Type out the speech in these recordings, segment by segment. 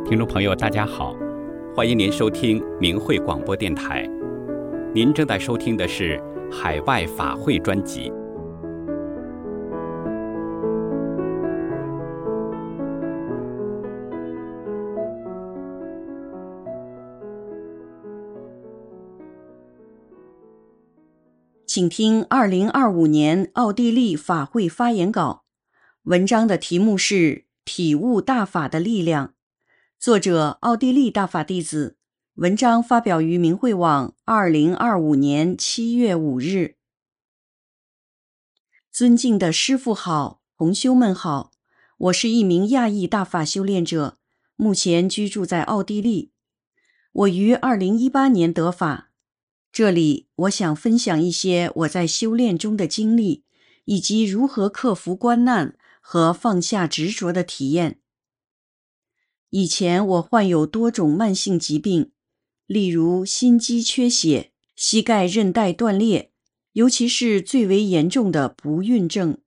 听众朋友大家好，欢迎您收听明慧广播电台。您正在收听的是海外法会专辑。 请听2025年奥地利法会发言稿，文章的题目是体悟大法的力量，作者奥地利大法弟子，文章发表于明慧网2025年7月5日。尊敬的师父好，同修们好，我是一名亚裔大法修炼者，目前居住在奥地利。我于2018年得法，这里我想分享一些我在修炼中的经历，以及如何克服关难和放下执着的体验。以前我患有多种慢性疾病，例如心肌缺血、膝盖韧带断裂，尤其是最为严重的不孕症。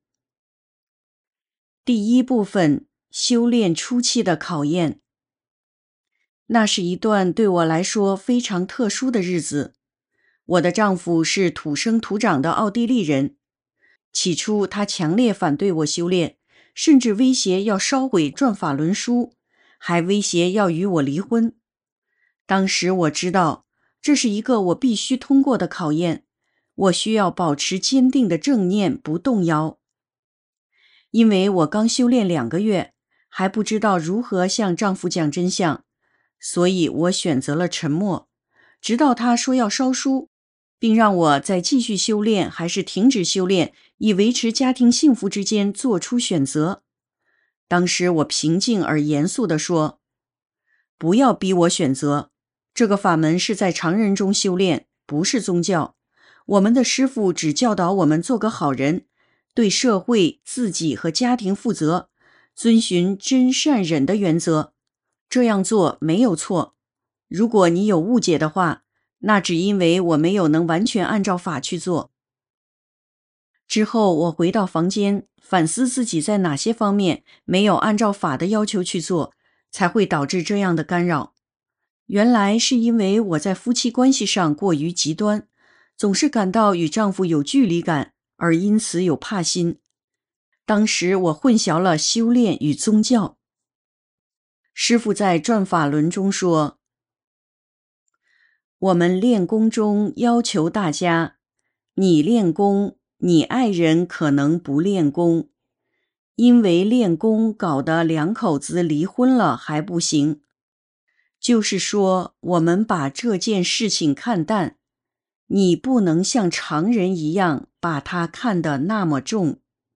第一部分，修炼初期的考验。那是一段对我来说非常特殊的日子。我的丈夫是土生土长的奥地利人，起初他强烈反对我修炼，甚至威胁要烧毁转法轮书，还威胁要与我离婚。当时我知道，这是一个我必须通过的考验，我需要保持坚定的正念不动摇。因为我刚修炼2个月，还不知道如何向丈夫讲真相，所以我选择了沉默，直到他说要烧书，并让我在继续修炼还是停止修炼，以维持家庭幸福之间做出选择。当时我平静而严肃地说，不要逼我选择，这个法门是在常人中修炼，不是宗教。我们的师父只教导我们做个好人，对社会、自己和家庭负责，遵循真善忍的原则。这样做没有错。如果你有误解的话，那只因为我没有能完全按照法去做。之后我回到房间，反思自己在哪些方面没有按照法的要求去做，才会导致这样的干扰。原来是因为我在夫妻关系上过于极端，总是感到与丈夫有距离感，而因此有怕心。当时我混淆了修炼与宗教。师父在转法轮中说，我们练功中要求大家，你练功，你爱人可能不练功，因为练功搞得2口子离婚了还不行。就是说，我们把这件事情看淡，你不能像常人一样把它看得那么重。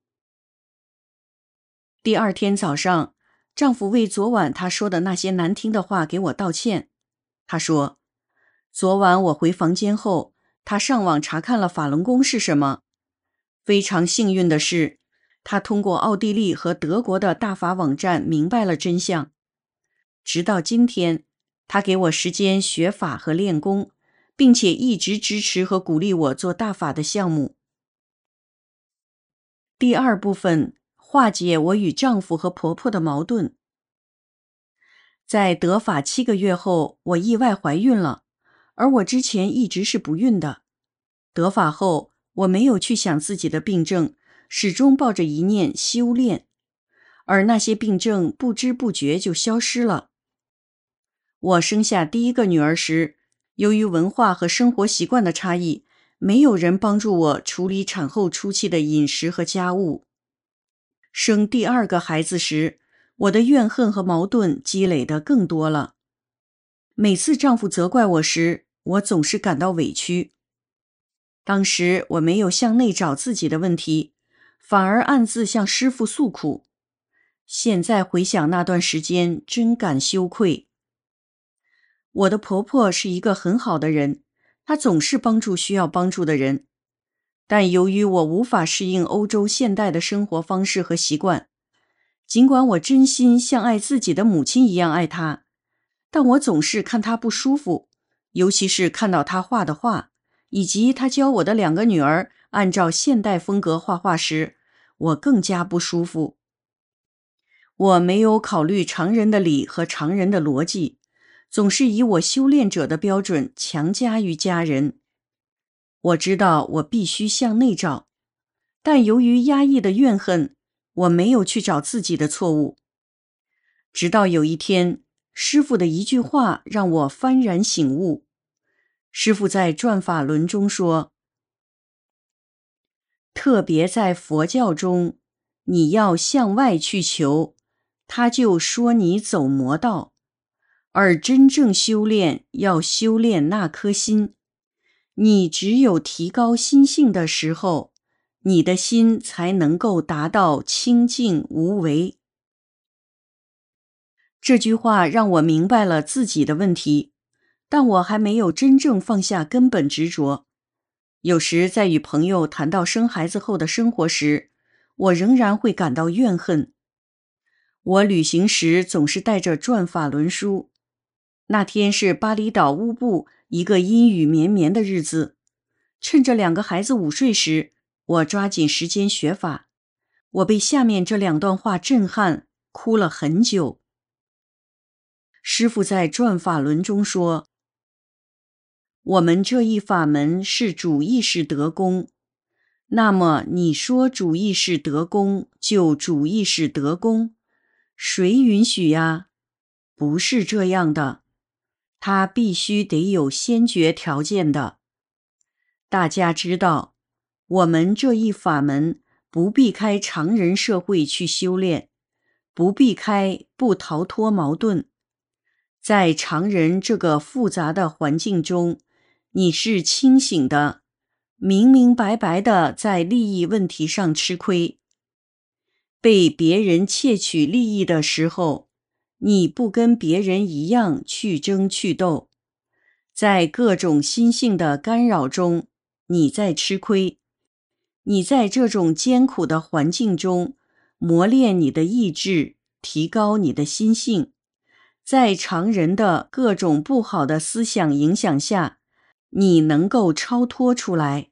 第2天早上，丈夫为昨晚他说的那些难听的话给我道歉。他说，昨晚我回房间后，他上网查看了法轮功是什么。非常幸运的是，他通过奥地利和德国的大法网站明白了真相。直到今天，他给我时间学法和练功，并且一直支持和鼓励我做大法的项目。第2部分，化解我与丈夫和婆婆的矛盾。在得法7个月后，我意外怀孕了，而我之前一直是不孕的。得法后，我没有去想自己的病症，始终抱着一念修炼，而那些病症不知不觉就消失了。我生下第1个女儿时，由于文化和生活习惯的差异，没有人帮助我处理产后初期的饮食和家务。生第2个孩子时，我的怨恨和矛盾积累得更多了。每次丈夫责怪我时，我总是感到委屈。当时我没有向内找自己的问题，反而暗自向师父诉苦。现在回想那段时间，真感羞愧。我的婆婆是一个很好的人，她总是帮助需要帮助的人。但由于我无法适应欧洲现代的生活方式和习惯，尽管我真心像爱自己的母亲一样爱她，但我总是看她不舒服，尤其是看到她画的画，以及她教我的2个女儿按照现代风格画画时，我更加不舒服。 我没有考虑常人的理和常人的逻辑，总是以我修炼者的标准强加于家人。我知道我必须向内找，但由于压抑的怨恨，我没有去找自己的错误。直到有一天，师父的一句话让我幡然醒悟。师父在转法轮中说，特别在佛教中，你要向外去求，他就说你走魔道，而真正修炼要修炼那颗心。你只有提高心性的时候，你的心才能够达到清净无为。这句话让我明白了自己的问题，但我还没有真正放下根本执着。有时在与朋友谈到生孩子后的生活时，我仍然会感到怨恨。我旅行时总是带着转法轮书。那天是巴厘岛乌布一个阴雨绵绵的日子，趁着2个孩子午睡时，我抓紧时间学法。我被下面这2段话震撼，哭了很久。师父在转法轮中说，我们这一法门是主意识得功，那么你说主意识得功就主意识得功，谁允许呀？不是这样的，它必须得有先决条件的。大家知道，我们这一法门不避开常人社会去修炼，不避开，不逃脱矛盾。在常人这个复杂的环境中，你是清醒的，明明白白的在利益问题上吃亏。被别人窃取利益的时候，你不跟别人一样去争去斗。在各种心性的干扰中，你在吃亏。你在这种艰苦的环境中磨练你的意志，提高你的心性。在常人的各种不好的思想影响下，你能够超脱出来。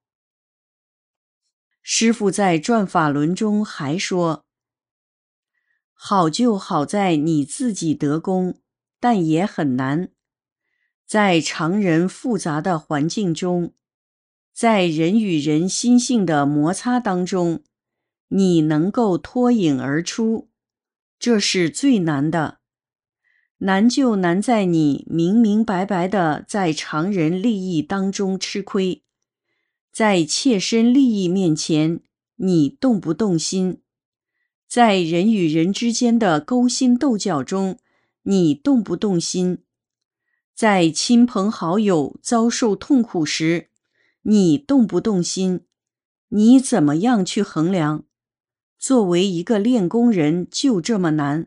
师父在转法轮中还说，好就好在你自己得功，但也很难。在常人复杂的环境中，在人与人心性的摩擦当中，你能够脱颖而出，这是最难的。难就难在你明明白白地在常人利益当中吃亏，在切身利益面前，你动不动心；在人与人之间的勾心斗角中，你动不动心；在亲朋好友遭受痛苦时，你动不动心。你怎么样去衡量？作为一个练功人，就这么难。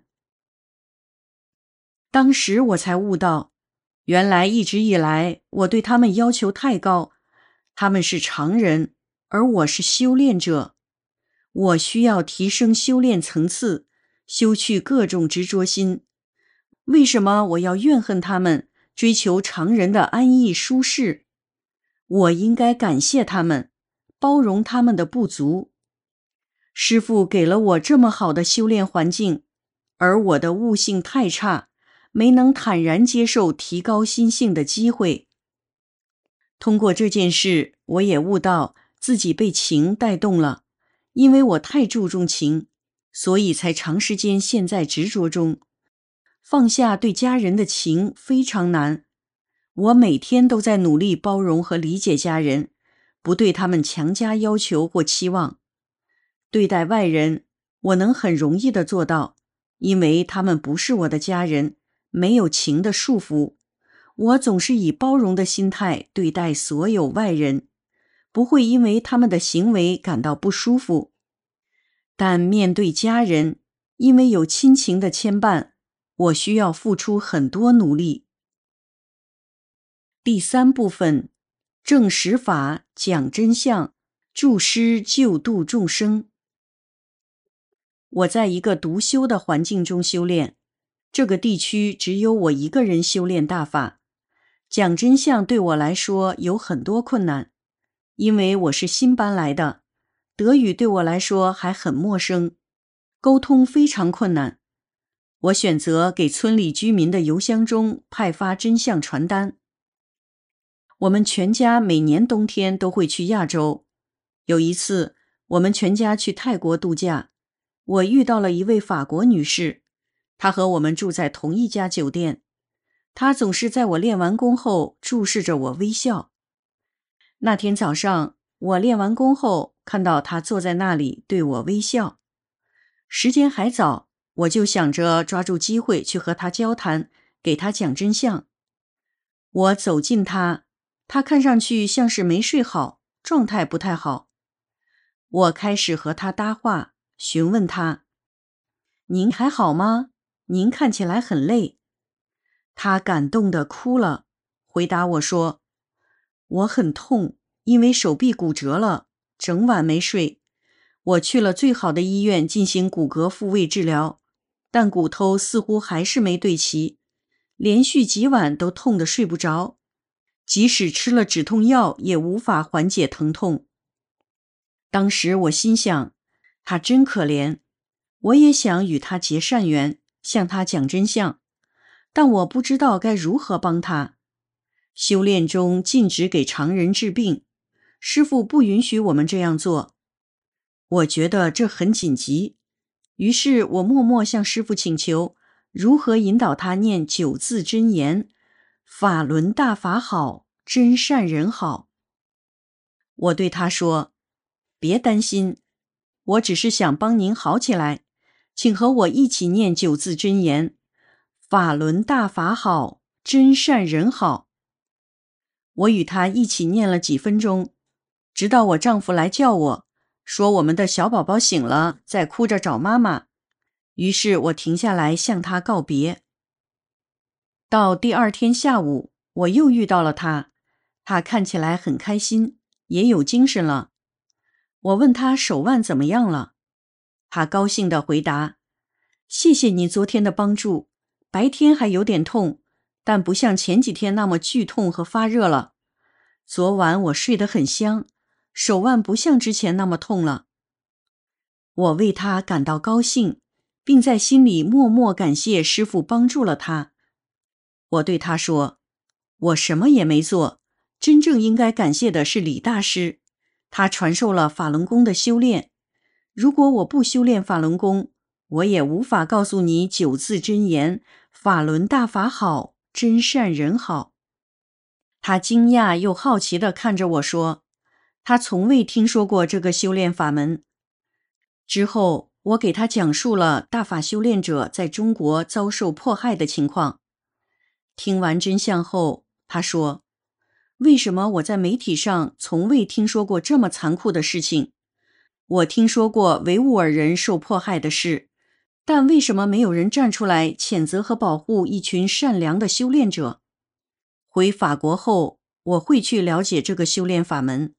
当时我才悟到，原来一直以来我对他们要求太高，他们是常人，而我是修炼者。我需要提升修炼层次，修去各种执着心。为什么我要怨恨他们，追求常人的安逸舒适？我应该感谢他们，包容他们的不足。师父给了我这么好的修炼环境，而我的悟性太差，没能坦然接受提高心性的机会。通过这件事，我也悟到自己被情带动了，因为我太注重情，所以才长时间陷在执着中。放下对家人的情非常难，我每天都在努力包容和理解家人，不对他们强加要求或期望。对待外人，我能很容易地做到，因为他们不是我的家人，没有情的束缚。我总是以包容的心态对待所有外人，不会因为他们的行为感到不舒服。但面对家人，因为有亲情的牵绊，我需要付出很多努力。第3部分，证实法，讲真相，助师救度众生。我在一个独修的环境中修炼，这个地区只有我一个人修炼大法。讲真相对我来说有很多困难，因为我是新搬来的，德语对我来说还很陌生。 沟通非常困难。我选择给村里居民的邮箱中派发真相传单。我们全家每年冬天都会去亚洲。有一次，我们全家去泰国度假，我遇到了一位法国女士，她和我们住在同一家酒店。她总是在我练完功后注视着我微笑。那天早上，我练完功后看到她坐在那里对我微笑。时间还早，我就想着抓住机会去和她交谈，给她讲真相。我走近她，她看上去像是没睡好，状态不太好。我开始和她搭话，询问她：“您还好吗？您看起来很累。”她感动地哭了，回答我说：“我很痛，因为手臂骨折了，整晚没睡。我去了最好的医院进行骨骼复位治疗，但骨头似乎还是没对齐，连续几晚都痛得睡不着，即使吃了止痛药也无法缓解疼痛。”当时我心想，他真可怜，我也想与他结善缘，向他讲真相，但我不知道该如何帮他。修炼中禁止给常人治病，师父不允许我们这样做。我觉得这很紧急，于是我默默向师父请求，如何引导他念9字真言：法轮大法好，真善人好。我对他说：“别担心，我只是想帮您好起来，请和我一起念9字真言：法轮大法好，真善人好。”我与他一起念了几分钟，直到我丈夫来叫我，说我们的小宝宝醒了，在哭着找妈妈。于是我停下来向他告别。到第2天下午，我又遇到了他，他看起来很开心，也有精神了。我问他手腕怎么样了，他高兴地回答：“谢谢你昨天的帮助，白天还有点痛，但不像前几天那么剧痛和发热了。昨晚我睡得很香，手腕不像之前那么痛了。”我为他感到高兴，并在心里默默感谢师父帮助了他。我对他说：“我什么也没做，真正应该感谢的是李大师，他传授了法轮功的修炼。如果我不修炼法轮功，我也无法告诉你9字真言：法轮大法好，真善人好。”他惊讶又好奇地看着我说，他从未听说过这个修炼法门。之后，我给他讲述了大法修炼者在中国遭受迫害的情况。听完真相后，他说：“为什么我在媒体上从未听说过这么残酷的事情？我听说过维吾尔人受迫害的事，但为什么没有人站出来谴责和保护一群善良的修炼者？回法国后，我会去了解这个修炼法门。”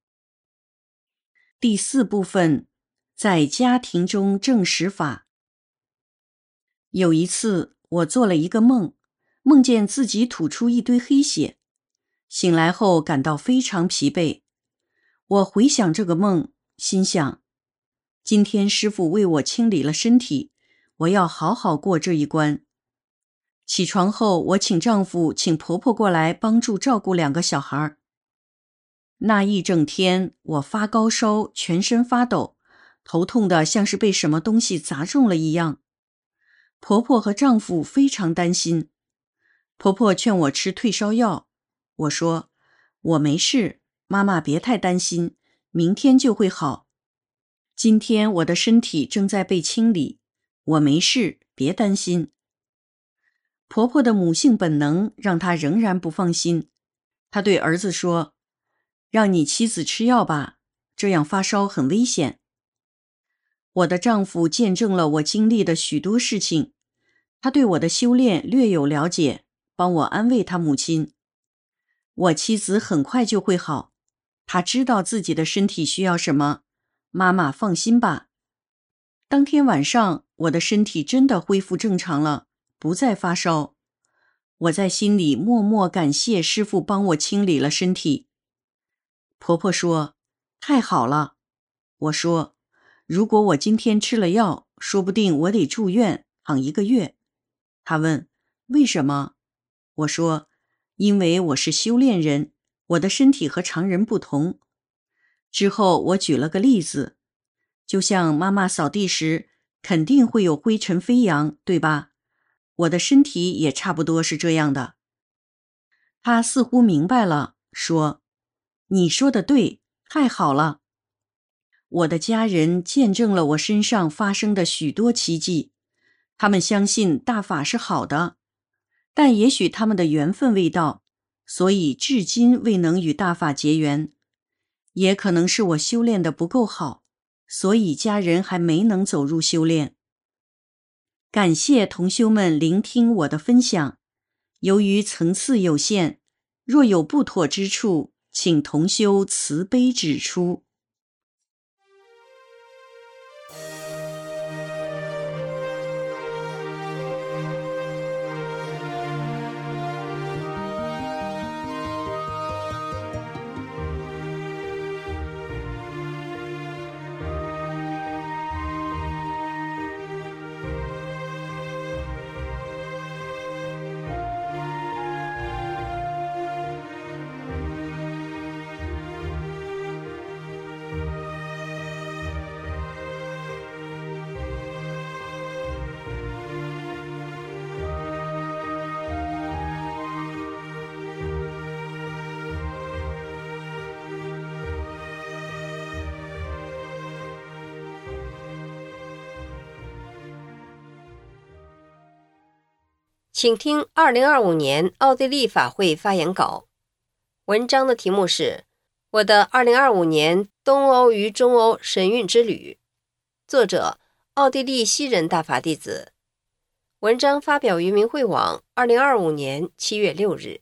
第4部分，在家庭中证实法。有一次，我做了一个梦，梦见自己吐出一堆黑血，醒来后感到非常疲惫。我回想这个梦，心想，今天师父为我清理了身体，我要好好过这一关。起床后，我请丈夫请婆婆过来帮助照顾2个小孩。那一整天，我发高烧，全身发抖，头痛的像是被什么东西砸中了一样。婆婆和丈夫非常担心。婆婆劝我吃退烧药，我说：“我没事，妈妈别太担心，明天就会好。今天我的身体正在被清理，我没事，别担心。”婆婆的母性本能让她仍然不放心，她对儿子说：“让你妻子吃药吧，这样发烧很危险。”我的丈夫见证了我经历的许多事情，他对我的修炼略有了解，帮我安慰他母亲。我妻子很快就会好，她知道自己的身体需要什么，妈妈放心吧。当天晚上，我的身体真的恢复正常了，不再发烧。我在心里默默感谢师父帮我清理了身体。婆婆说：“太好了。”我说：“如果我今天吃了药， 说不定我得住院躺1个月。他问为什么？我说因为我是修炼人，我的身体和常人不同。之后我举了个例子，就像妈妈扫地时肯定会有灰尘飞扬，对吧？我的身体也差不多是这样的。他似乎明白了，说你说的对，太好了。我的家人见证了我身上发生的许多奇迹，他们相信大法是好的，但也许他们的缘分未到，所以至今未能与大法结缘。也可能是我修炼得不够好，所以家人还没能走入修炼。感谢同修们聆听我的分享，由于层次有限，若有不妥之处，请同修慈悲指出。 请听2025年奥地利法会发言稿。文章的题目是我的2025年东欧与中欧神韵之旅，作者奥地利西人大法弟子。文章发表于明慧网2025年7月6日。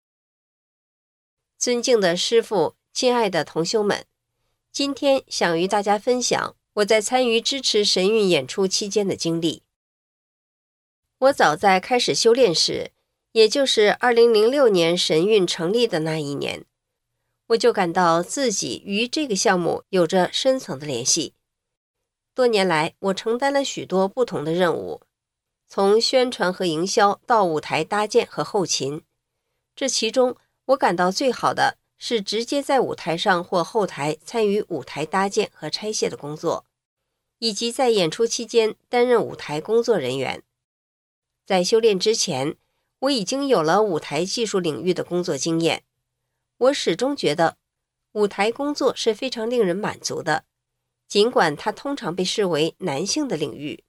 尊敬的师父，亲爱的同修们，今天想与大家分享我在参与支持神韵演出期间的经历。我早在开始修炼时，也就是2006年神韵成立的那一年，我就感到自己与这个项目有着深层的联系。多年来，我承担了许多不同的任务，从宣传和营销到舞台搭建和后勤。这其中，我感到最好的是直接在舞台上或后台参与舞台搭建和拆卸的工作，以及在演出期间担任舞台工作人员。在修炼之前，我已经有了舞台技术领域的工作经验。我始终觉得舞台工作是非常令人满足的，尽管它通常被视为男性的领域。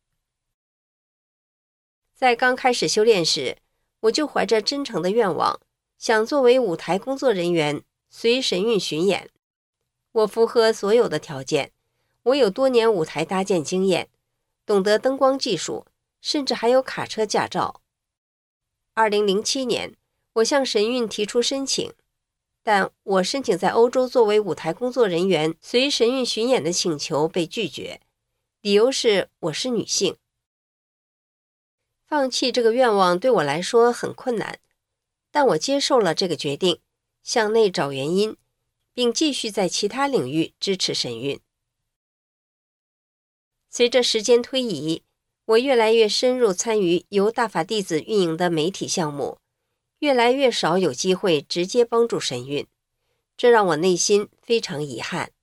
在刚开始修炼时，我就怀着真诚的愿望，想作为舞台工作人员随神韵巡演。我符合所有的条件，我有多年舞台搭建经验，懂得灯光技术，甚至还有卡车驾照。2007年，我向神韵提出申请，但我申请在欧洲作为舞台工作人员随神韵巡演的请求被拒绝，理由是我是女性。放弃这个愿望对我来说很困难，但我接受了这个决定，向内找原因，并继续在其他领域支持神韵。随着时间推移，我越来越深入参与由大法弟子运营的媒体项目，越来越少有机会直接帮助神韵，这让我内心非常遗憾。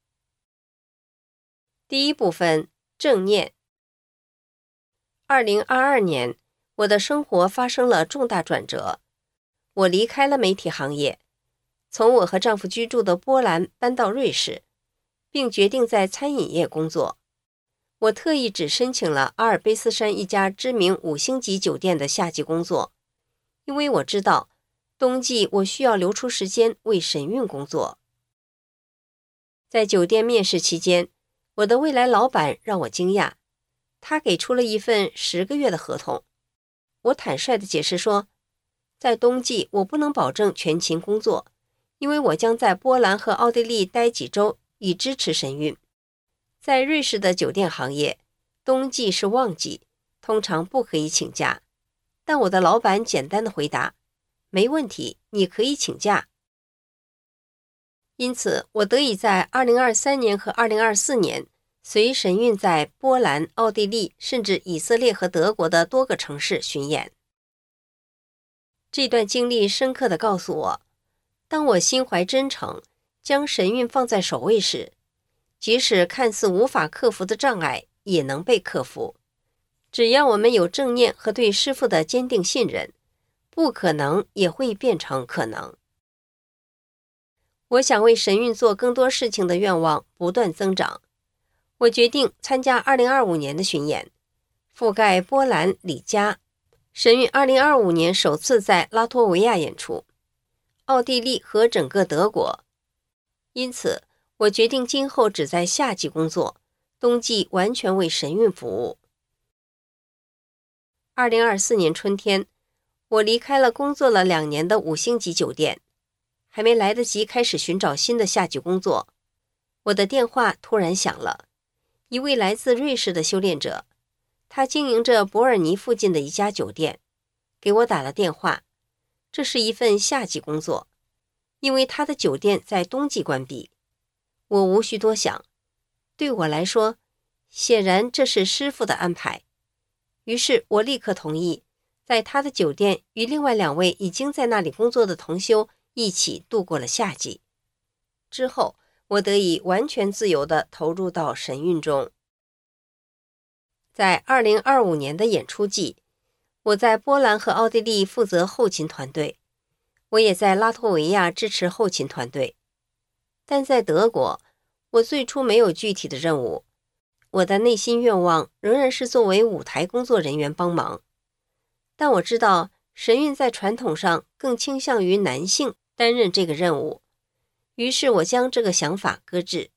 第一部分，正念。2022年，我的生活发生了重大转折，我离开了媒体行业，从我和丈夫居住的波兰搬到瑞士，并决定在餐饮业工作。我特意只申请了阿尔卑斯山一家知名5星级酒店的夏季工作，因为我知道冬季我需要留出时间为神韵工作。在酒店面试期间，我的未来老板让我惊讶，他给出了一份10个月的合同。我坦率地解释说，在冬季我不能保证全勤工作，因为我将在波兰和奥地利待几周以支持神韵。在瑞士的酒店行业，冬季是旺季，通常不可以请假。但我的老板简单的回答，没问题，你可以请假。因此，我得以在2023年和2024年随神韵在波兰、奥地利，甚至以色列和德国的多个城市巡演。这段经历深刻地告诉我，当我心怀真诚，将神韵放在首位时，即使看似无法克服的障碍也能被克服。只要我们有正念和对师父的坚定信任，不可能也会变成可能。我想为神韵做更多事情的愿望不断增长。我决定参加2025年的巡演，覆盖波兰、里加。神韵2025年首次在拉脱维亚演出，奥地利和整个德国。因此，我决定今后只在夏季工作，冬季完全为神韵服务。2024年春天，我离开了工作了2年的5星级酒店，还没来得及开始寻找新的夏季工作，我的电话突然响了。一位来自瑞士的修炼者，他经营着伯尔尼附近的一家酒店，给我打了电话。这是一份夏季工作，因为他的酒店在冬季关闭。我无需多想，对我来说，显然这是师父的安排。于是我立刻同意，在他的酒店与另外2位已经在那里工作的同修一起度过了夏季。之后，我得以完全自由地投入到神韵中。在2025年的演出季，我在波兰和奥地利负责后勤团队，我也在拉脱维亚支持后勤团队。但在德国，我最初没有具体的任务，我的内心愿望仍然是作为舞台工作人员帮忙。但我知道神韵在传统上更倾向于男性担任这个任务，于是我将这个想法搁置。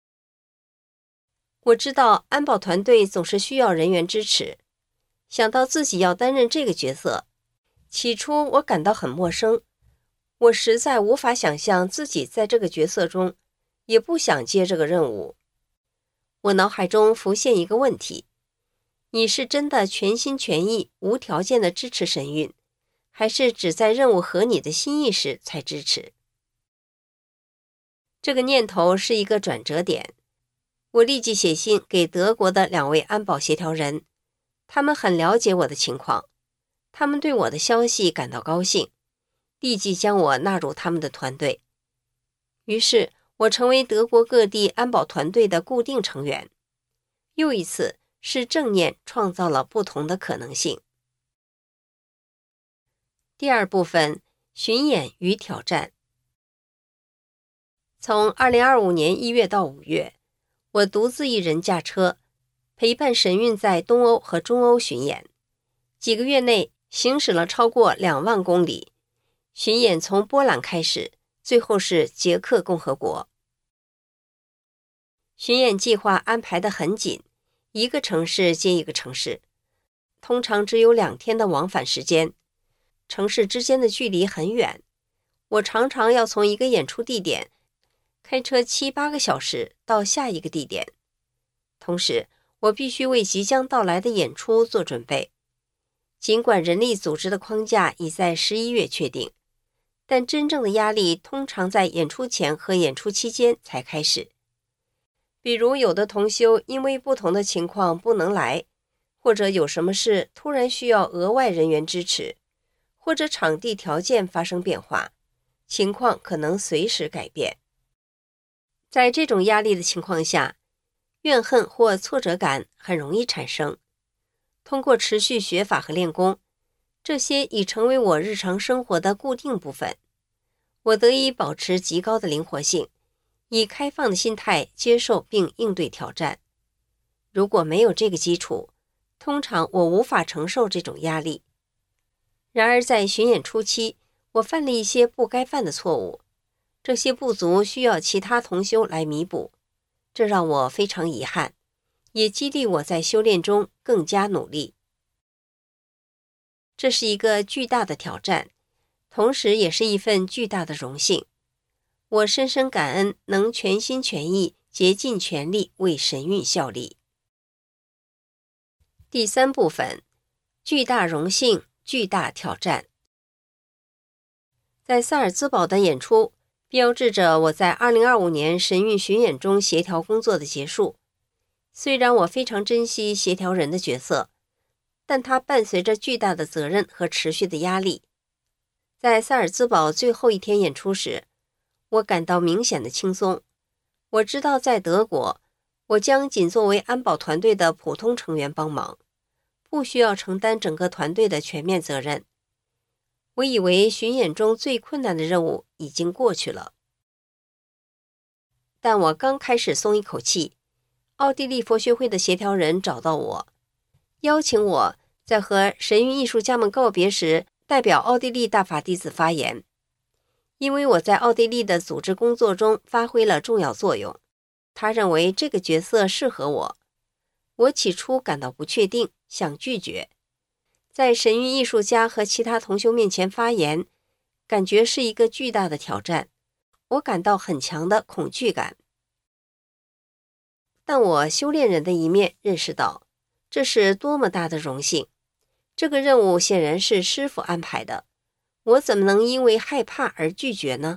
我知道安保团队总是需要人员支持，想到自己要担任这个角色，起初我感到很陌生，我实在无法想象自己在这个角色中，也不想接这个任务。我脑海中浮现一个问题：你是真的全心全意、无条件的支持神韵，还是只在任务合你的心意时才支持？这个念头是一个转折点。我立即写信给德国的2位安保协调人，他们很了解我的情况，他们对我的消息感到高兴，立即将我纳入他们的团队。于是我成为德国各地安保团队的固定成员。又一次是正念创造了不同的可能性。第2部分，巡演与挑战。从2025年1月到5月，我独自一人驾车，陪伴神韵在东欧和中欧巡演。几个月内行驶了超过2万公里，巡演从波兰开始，最后是捷克共和国。巡演计划安排得很紧，一个城市接一个城市，通常只有2天的往返时间，城市之间的距离很远，我常常要从一个演出地点开车7-8个小时到下一个地点。同时，我必须为即将到来的演出做准备。尽管人力组织的框架已在11月确定，但真正的压力通常在演出前和演出期间才开始。比如有的同修因为不同的情况不能来，或者有什么事突然需要额外人员支持，或者场地条件发生变化，情况可能随时改变。在这种压力的情况下，怨恨或挫折感很容易产生。通过持续学法和练功，这些已成为我日常生活的固定部分。我得以保持极高的灵活性，以开放的心态接受并应对挑战。如果没有这个基础，通常我无法承受这种压力。然而在巡演初期，我犯了一些不该犯的错误，这些不足需要其他同修来弥补，这让我非常遗憾，也激励我在修炼中更加努力。这是一个巨大的挑战，同时也是一份巨大的荣幸。我深深感恩能全心全意、竭尽全力为神韵效力。第3部分，巨大荣幸，巨大挑战。在萨尔兹堡的演出标志着我在2025年神韵巡演中协调工作的结束。 虽然我非常珍惜协调人的角色，但它伴随着巨大的责任和持续的压力。在萨尔兹堡最后一天演出时，我感到明显的轻松。我知道在德国，我将仅作为安保团队的普通成员帮忙，不需要承担整个团队的全面责任。我以为巡演中最困难的任务已经过去了。但我刚开始松一口气，奥地利佛学会的协调人找到我，邀请我在和神韵艺术家们告别时代表奥地利大法弟子发言。因为我在奥地利的组织工作中发挥了重要作用，他认为这个角色适合我。我起初感到不确定，想拒绝。在神韵艺术家和其他同修面前发言，感觉是一个巨大的挑战，我感到很强的恐惧感。但我修炼人的一面认识到，这是多么大的荣幸。这个任务显然是师父安排的，我怎么能因为害怕而拒绝呢？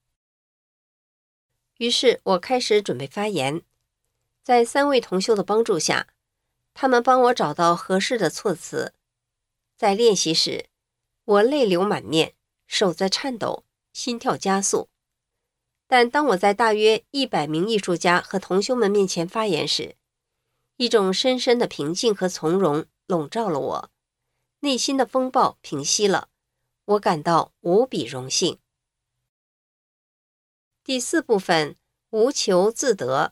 于是我开始准备发言。在3位同修的帮助下，他们帮我找到合适的措辞。在练习时，我泪流满面，手在颤抖，心跳加速。但当我在大约100名艺术家和同修们面前发言时，一种深深的平静和从容笼罩了我，内心的风暴平息了，我感到无比荣幸。第4部分，无求自得。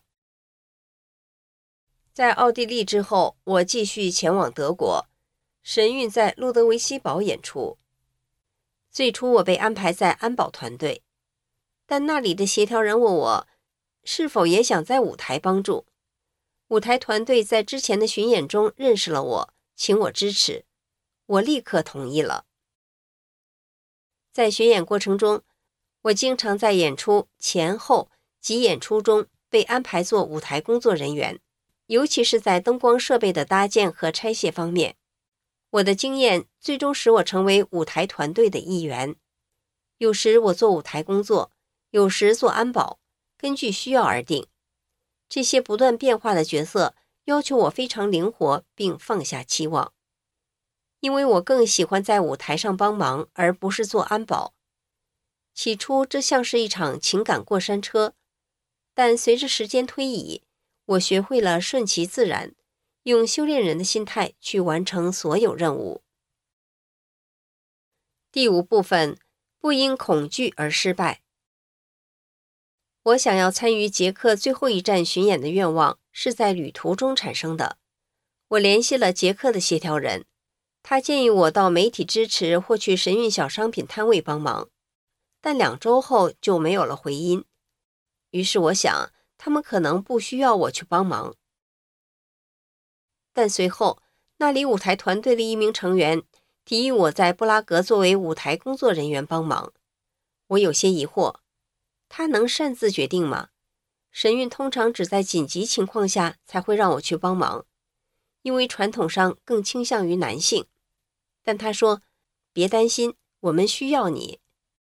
在奥地利之后，我继续前往德国，神韵在路德维希堡演出。最初我被安排在安保团队，但那里的协调人问我是否也想在舞台帮助。舞台团队在之前的巡演中认识了我，请我支持，我立刻同意了。在巡演过程中，我经常在演出前后及演出中被安排做舞台工作人员，尤其是在灯光设备的搭建和拆卸方面。我的经验最终使我成为舞台团队的一员。有时我做舞台工作，有时做安保，根据需要而定。这些不断变化的角色要求我非常灵活并放下期望。因为我更喜欢在舞台上帮忙，而不是做安保。起初这像是一场情感过山车，但随着时间推移，我学会了顺其自然，用修炼人的心态去完成所有任务。第5部分，不因恐惧而失败。我想要参与捷克最后一站巡演的愿望是在旅途中产生的。我联系了捷克的协调人，他建议我到媒体支持或去神韵小商品摊位帮忙，但2周后就没有了回音。于是我想，他们可能不需要我去帮忙。但随后，那里舞台团队的一名成员提议我在布拉格作为舞台工作人员帮忙。我有些疑惑，他能擅自决定吗？神韵通常只在紧急情况下才会让我去帮忙，因为传统上更倾向于男性。但他说，别担心，我们需要你。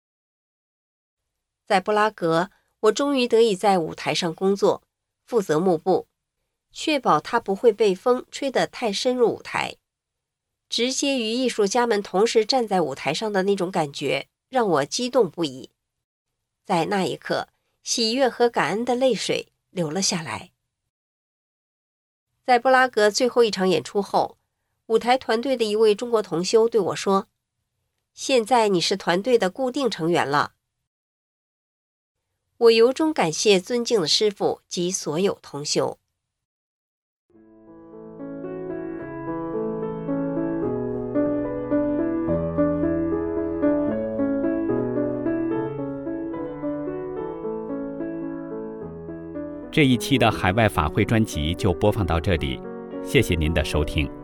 在布拉格，我终于得以在舞台上工作，负责幕布，确保它不会被风吹得太深入舞台。直接与艺术家们同时站在舞台上的那种感觉让我激动不已。在那一刻，喜悦和感恩的泪水流了下来。在布拉格最后一场演出后，舞台团队的一位中国同修对我说，现在你是团队的固定成员了。我由衷感谢尊敬的师父及所有同修。 这一期的海外法会专辑就播放到这里，谢谢您的收听。